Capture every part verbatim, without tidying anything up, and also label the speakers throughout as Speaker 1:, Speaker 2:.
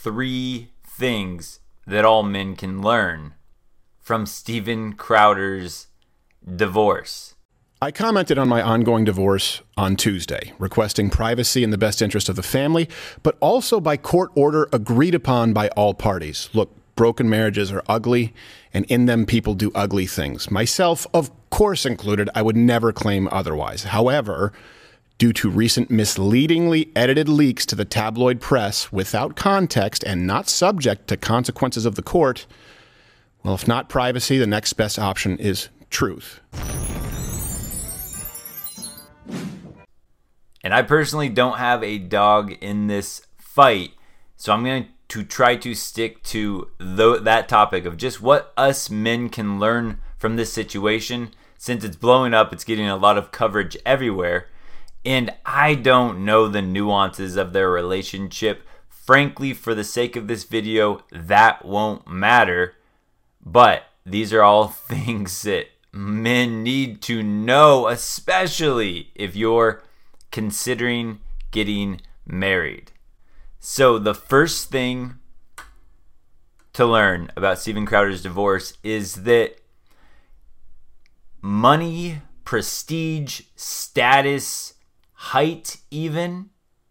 Speaker 1: three things that all men can learn from Steven Crowder's divorce.
Speaker 2: I commented on my ongoing divorce on Tuesday, requesting privacy in the best interest of the family, but also by court order agreed upon by all parties. Look, broken marriages are ugly, and in them people do ugly things. Myself, of course included, I would never claim otherwise. However, due to recent misleadingly edited leaks to the tabloid press without context and not subject to consequences of the court, well, if not privacy, the next best option is truth.
Speaker 1: And I personally don't have a dog in this fight, so I'm going to try to stick to th- that topic of just what us men can learn from this situation. Since it's blowing up, it's getting a lot of coverage everywhere, and I don't know the nuances of their relationship. Frankly, for the sake of this video, that won't matter, but these are all things that men need to know, especially if you're considering getting married. So the first thing to learn about Steven Crowder's divorce is that money, prestige, status, height even,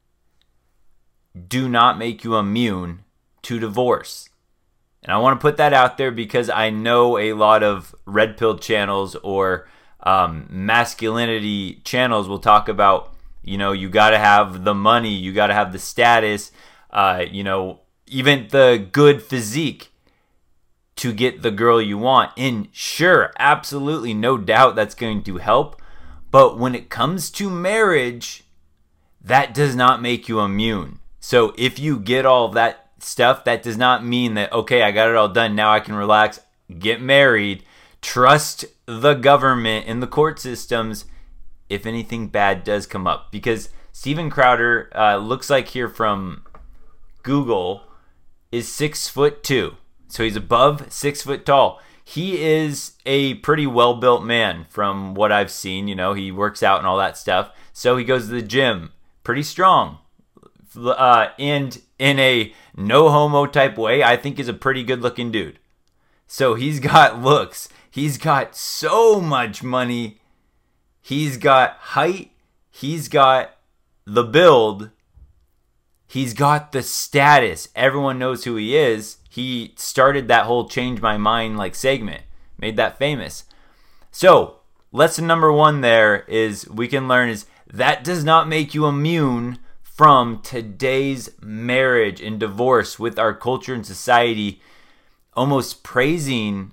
Speaker 1: do not make you immune to divorce. And I want to put that out there because I know a lot of red pill channels or um, masculinity channels will talk about, you know, you got to have the money, you got to have the status, uh, you know, even the good physique to get the girl you want. And sure, absolutely, no doubt that's going to help. But when it comes to marriage, that does not make you immune. So if you get all of that stuff, that does not mean that, okay, I got it all done, now I can relax, get married, trust the government and the court systems if anything bad does come up. Because Steven Crowder, uh, looks like here from Google, is six foot two. So he's above six foot tall. He is a pretty well-built man from what I've seen. You know, he works out and all that stuff. So he goes to the gym. Pretty strong. Uh, and in a no-homo type way, I think is a pretty good-looking dude. So he's got looks. He's got so much money. He's got height. He's got the build. He's got the status. Everyone knows who he is. He started that whole change my mind like segment. Made that famous. So, lesson number one there is we can learn is that does not make you immune from today's marriage and divorce with our culture and society almost praising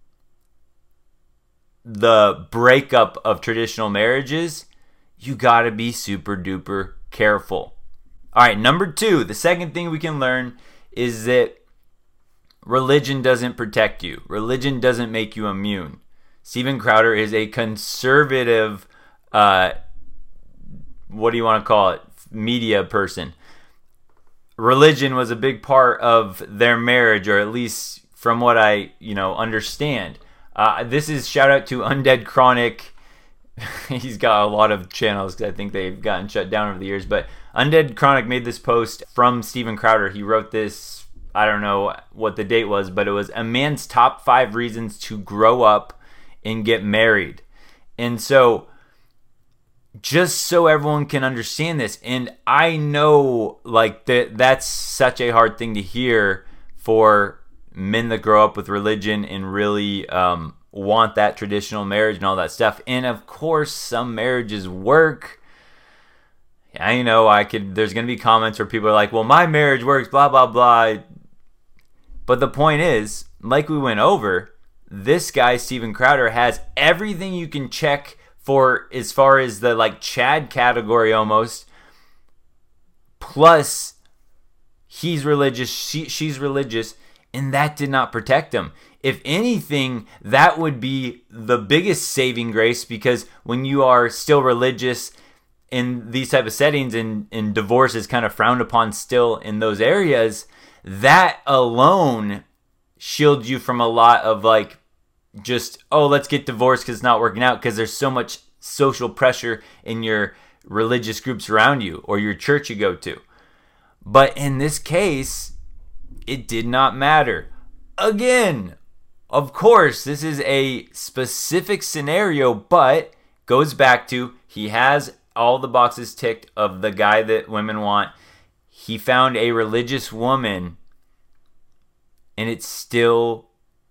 Speaker 1: the breakup of traditional marriages. You got to be super duper careful. All right, number two, the second thing we can learn is that religion doesn't protect you. Religion doesn't make you immune. Steven Crowder is a conservative, uh, what do you want to call it, media person. Religion was a big part of their marriage, or at least from what I, you know, understand. Uh, this is shout out to Undead Chronic. He's got a lot of channels because I think they've gotten shut down over the years. But Undead Chronic made this post from Steven Crowder. He wrote this, I don't know what the date was, but it was a man's top five reasons to grow up and get married. And so, just so everyone can understand this, and I know like that that's such a hard thing to hear for men that grow up with religion and really um, want that traditional marriage and all that stuff. And of course, some marriages work. I know I could. There's going to be comments where people are like, "Well, my marriage works," blah blah blah. But the point is, like we went over, this guy Steven Crowder has everything you can check for as far as the like Chad category almost. Plus, he's religious. She, she's religious. And that did not protect him. If anything, that would be the biggest saving grace, because when you are still religious in these type of settings and, and divorce is kind of frowned upon still in those areas, that alone shields you from a lot of like just, oh, let's get divorced because it's not working out, because there's so much social pressure in your religious groups around you or your church you go to. But in this case, it did not matter. Again, of course, this is a specific scenario, but goes back to he has all the boxes ticked of the guy that women want. He found a religious woman, and it still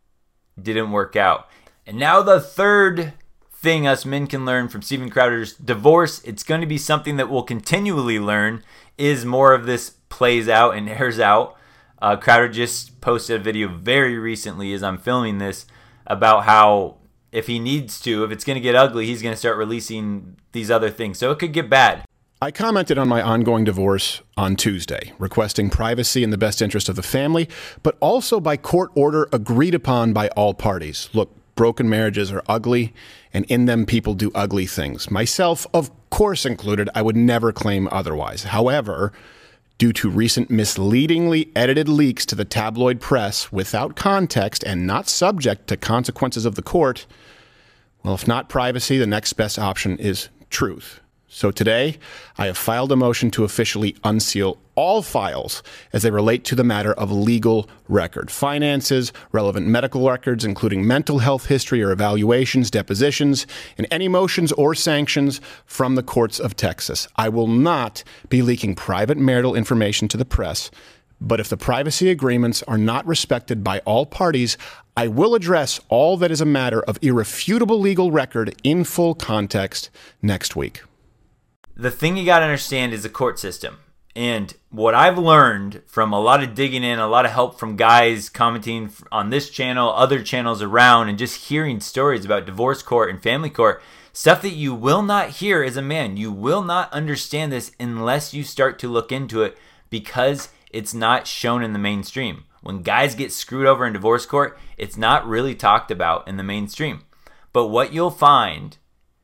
Speaker 1: didn't work out. And now the third thing us men can learn from Steven Crowder's divorce, it's going to be something that we'll continually learn, is more of this plays out and airs out. Uh, Crowder just posted a video very recently as I'm filming this about how if he needs to, if it's going to get ugly, he's going to start releasing these other things. So it could get bad.
Speaker 2: I commented on my ongoing divorce on Tuesday, requesting privacy in the best interest of the family, but also by court order agreed upon by all parties. Look, broken marriages are ugly, and in them people do ugly things. Myself, of course included, I would never claim otherwise. However, due to recent misleadingly edited leaks to the tabloid press without context and not subject to consequences of the court, well, if not privacy, the next best option is truth. So today, I have filed a motion to officially unseal all files as they relate to the matter of legal record. Finances, relevant medical records, including mental health history or evaluations, depositions, and any motions or sanctions from the courts of Texas. I will not be leaking private marital information to the press, but if the privacy agreements are not respected by all parties, I will address all that is a matter of irrefutable legal record in full context next week.
Speaker 1: The thing you got to understand is the court system. And what I've learned from a lot of digging in, a lot of help from guys commenting on this channel, other channels around, and just hearing stories about divorce court and family court, stuff that you will not hear as a man. You will not understand this unless you start to look into it, because it's not shown in the mainstream. When guys get screwed over in divorce court, it's not really talked about in the mainstream. But what you'll find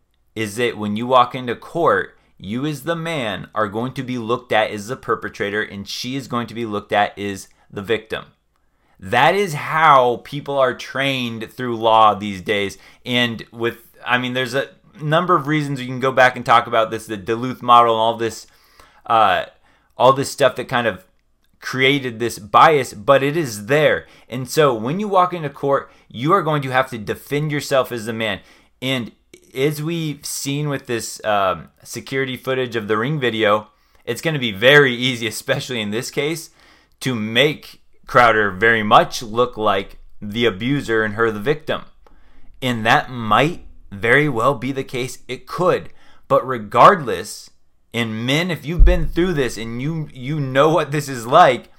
Speaker 1: is that when you walk into court, you as the man are going to be looked at as the perpetrator, and she is going to be looked at as the victim. That is how people are trained through law these days. And with, I mean, there's a number of reasons you can go back and talk about this, the Duluth model and all this, uh, all this stuff that kind of created this bias, but it is there. And so when you walk into court, you are going to have to defend yourself as the man. And as we've seen with this um, security footage of the Ring video, it's going to be very easy, especially in this case, to make Crowder very much look like the abuser and her the victim. And that might very well be the case. It could. But regardless, and men, if you've been through this and you you know what this is like,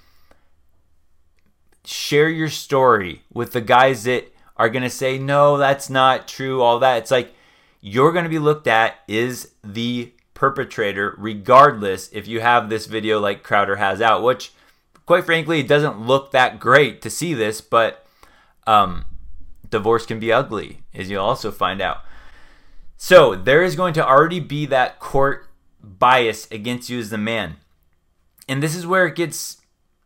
Speaker 1: share your story with the guys that are going to say, no, that's not true, all that. It's like, you're going to be looked at as the perpetrator regardless if you have this video like Crowder has out, which quite frankly, it doesn't look that great to see this, but um, divorce can be ugly, as you'll also find out. So there is going to already be that court bias against you as the man. And this is where it gets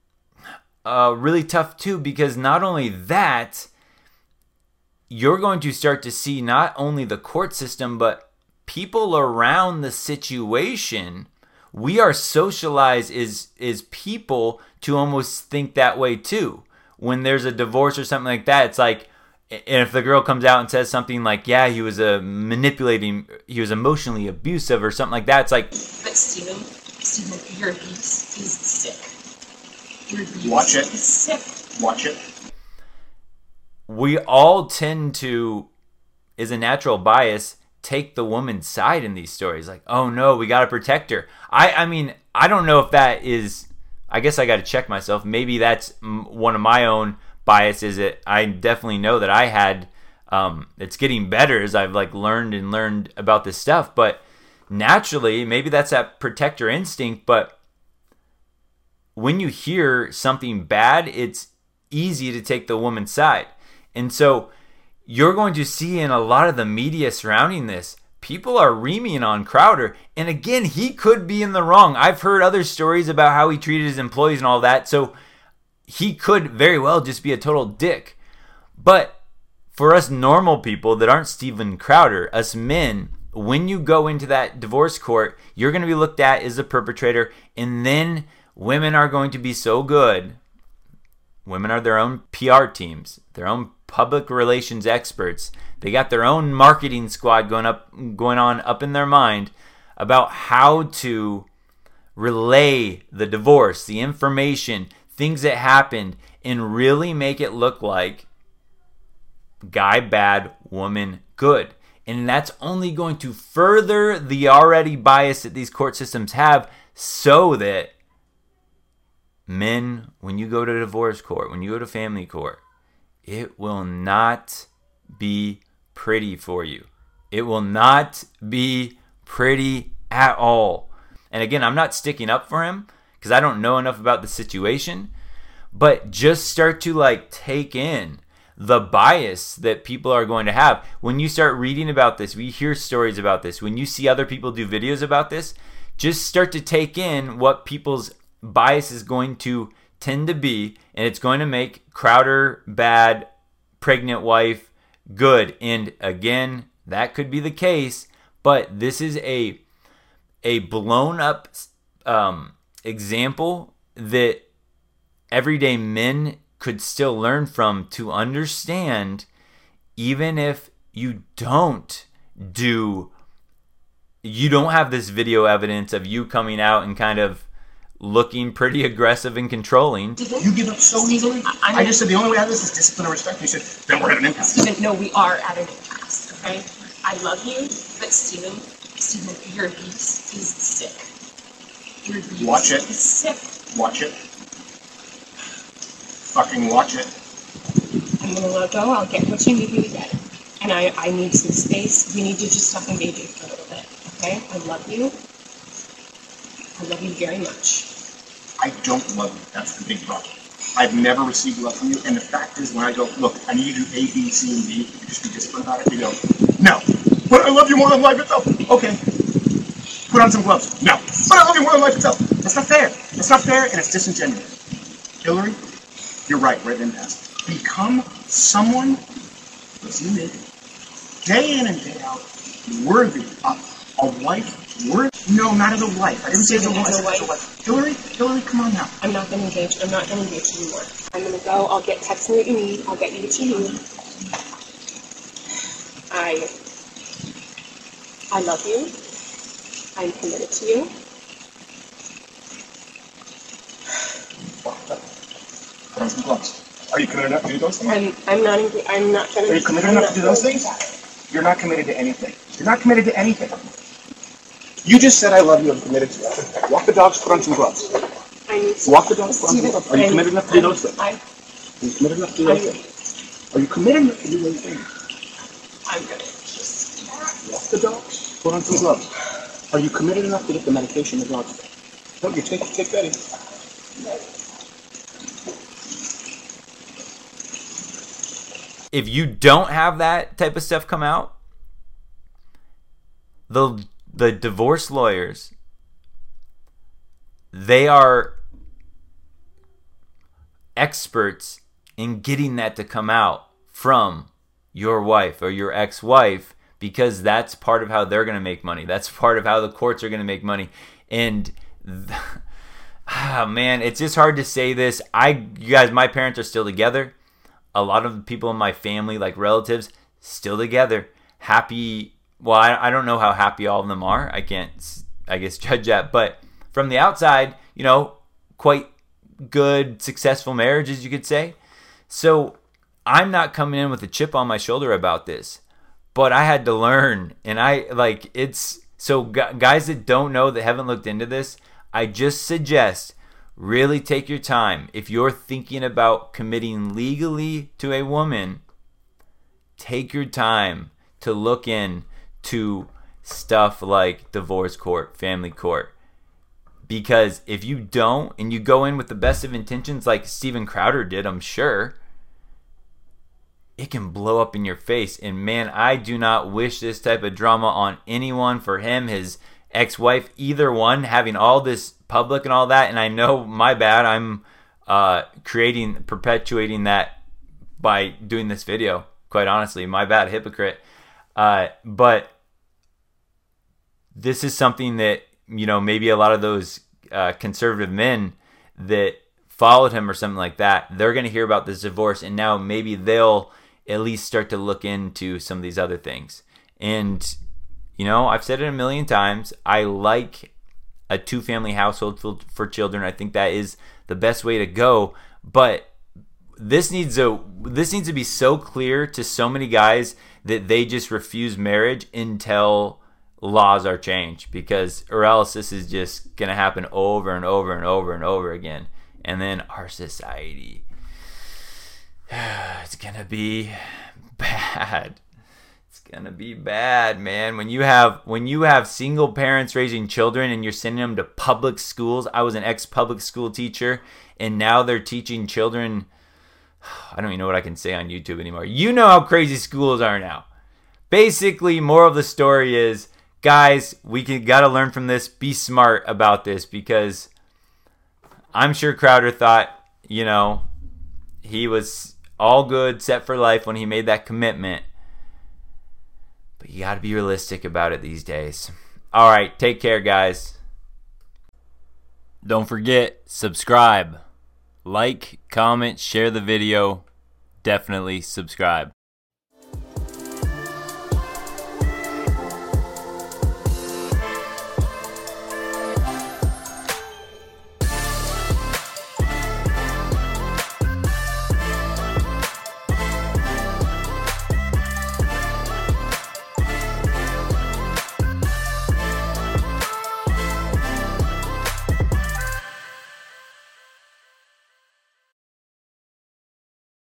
Speaker 1: uh, really tough too, because not only that, you're going to start to see not only the court system, but people around the situation. We are socialized as, as people to almost think that way too. When there's a divorce or something like that, it's like, and if the girl comes out and says something like, yeah, he was a manipulating, he was emotionally abusive or something like that, it's like,
Speaker 3: but Steven, Steven, your abuse is sick. Your abuse
Speaker 4: Watch it.
Speaker 3: is sick.
Speaker 4: Watch it.
Speaker 1: We all tend to, as a natural bias, take the woman's side in these stories. Like, oh no, we got to protect her. I, I mean, I don't know if that is, I guess I got to check myself. Maybe that's one of my own biases that I definitely know that I had. Um, it's getting better as I've like learned and learned about this stuff. But naturally, maybe that's that protector instinct. But when you hear something bad, it's easy to take the woman's side. And so you're going to see in a lot of the media surrounding this, people are reaming on Crowder. And again, he could be in the wrong. I've heard other stories about how he treated his employees and all that. So he could very well just be a total dick. But for us normal people that aren't Steven Crowder, us men, when you go into that divorce court, you're going to be looked at as the perpetrator. And then women are going to be so good Women are their own P R teams, their own public relations experts. They got their own marketing squad going up, going on up in their mind about how to relay the divorce, the information, things that happened, and really make it look like guy bad, woman good. And that's only going to further the already bias that these court systems have, so that men, when you go to divorce court, when you go to family court, it will not be pretty for you. It will not be pretty at all. And again, I'm not sticking up for him because I don't know enough about the situation, but just start to like take in the bias that people are going to have. When you start reading about this, we hear stories about this, when you see other people do videos about this, just start to take in what people's bias is going to tend to be, and it's going to make Crowder bad, pregnant wife good. And again, that could be the case, but this is a a blown up um, example that everyday men could still learn from, to understand, even if you don't do, you don't have this video evidence of you coming out and kind of looking pretty aggressive and controlling.
Speaker 4: You give up so easily? I, I just said the only way out of this is discipline and respect. You said, then we're at an impasse.
Speaker 3: Stephen, no, we are at an impasse, okay? I love you, but Stephen, Stephen, your abuse is sick. Your abuse
Speaker 4: Watch it.
Speaker 3: is sick.
Speaker 4: Watch it. Fucking watch it.
Speaker 3: I'm gonna let go. I'll get what you need me to get. And I, I need some space. We need to just stop engaging for a little bit, okay? I love you. I love you very much.
Speaker 4: I don't love you. That's the big problem. I've never received love from you, and the fact is, when I go, look, I need you to do A, B, C, and D, you just be disciplined about it, you go, no, but I love you more than life itself. Okay, put on some gloves. No, but I love you more than life itself. That's not fair. That's not fair, and it's disingenuous. Hillary, you're right, we're at an impasse. Become someone, listen to me, day in and day out, worthy of a wife. Worthy? No, not as a wife. I didn't say as a wife. As a wife. Hillary, Hillary, come on now.
Speaker 3: I'm not gonna engage. I'm not gonna engage anymore. I'm gonna go. I'll get text me what you need. I'll get you what you need. I, I love you. I'm committed to you.
Speaker 4: Put on some gloves. Are you committed enough to do those things?
Speaker 3: I'm, I'm not. Engage, I'm not gonna.
Speaker 4: Are you committed
Speaker 3: I'm
Speaker 4: enough to do those things? You're not committed to anything. You're not committed to anything. You just said I love you. I'm committed to you. Walk the dogs. Put on some gloves.
Speaker 3: I need to
Speaker 4: Walk the dogs. Put on some gloves. Are you committed enough to do those things?
Speaker 3: I,
Speaker 4: Are you committed enough to do those things? Are you committed enough to do those things?
Speaker 3: I'm gonna just.
Speaker 4: Walk the dogs. Put on some gloves. Are you committed enough to get the medication the dogs take? Don't you take take that in?
Speaker 1: If you don't have that type of stuff come out, the the divorce lawyers, they are experts in getting that to come out from your wife or your ex-wife, because that's part of how they're going to make money. That's part of how the courts are going to make money. And th- ah, man, it's just hard to say this. I, you guys, my parents are still together. A lot of the people in my family, like relatives, still together. Happy. Well, I, I don't know how happy all of them are. I can't, I guess, judge that. But from the outside, you know, quite good, successful marriages, you could say. So I'm not coming in with a chip on my shoulder about this. But I had to learn. And I, like, it's, so guys that don't know, that haven't looked into this, I just suggest really take your time. If you're thinking about committing legally to a woman, take your time to look in to stuff like divorce court, family court. Because if you don't, and you go in with the best of intentions like Steven Crowder did, I'm sure, it can blow up in your face. And man, I do not wish this type of drama on anyone, for him, his ex-wife, either one, having all this public and all that. And I know, my bad, I'm uh, creating, perpetuating that by doing this video. Quite honestly, my bad, hypocrite. Uh, but this is something that, you know, maybe a lot of those uh, conservative men that followed him or something like that, they're going to hear about this divorce, and now maybe they'll at least start to look into some of these other things. And, you know, I've said it a million times, I like a two-family household for, for children. I think that is the best way to go, but this needs a this needs to be so clear to so many guys that they just refuse marriage until laws are changed, because or else this is just going to happen over and over and over and over again. And then our society, it's going to be bad. It's going to be bad, man. When you have when you have single parents raising children and you're sending them to public schools. I was an ex-public school teacher, and now they're teaching children, I don't even know what I can say on YouTube anymore. You know how crazy schools are now. Basically, moral of the story is, guys, we can got to learn from this. Be smart about this, because I'm sure Crowder thought, you know, he was all good, set for life when he made that commitment. But you got to be realistic about it these days. All right, take care, guys. Don't forget, subscribe. Like, comment, share the video. Definitely subscribe.